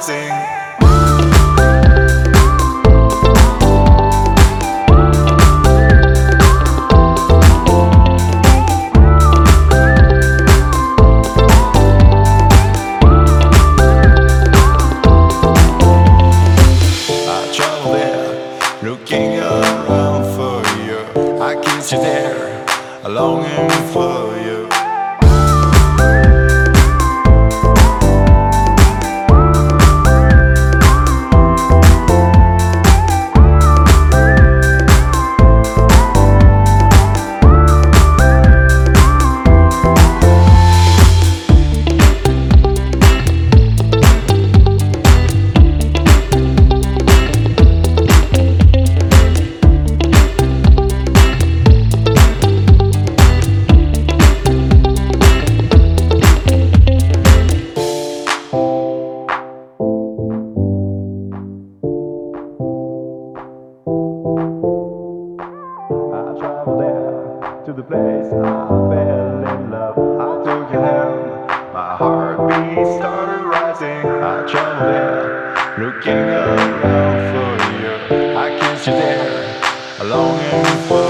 rising. Looking around for you, I kiss you there, longing for you. To the place I fell in love, I took your hand, my heartbeat started rising. I traveled there, looking around for you, I kissed you there, longing for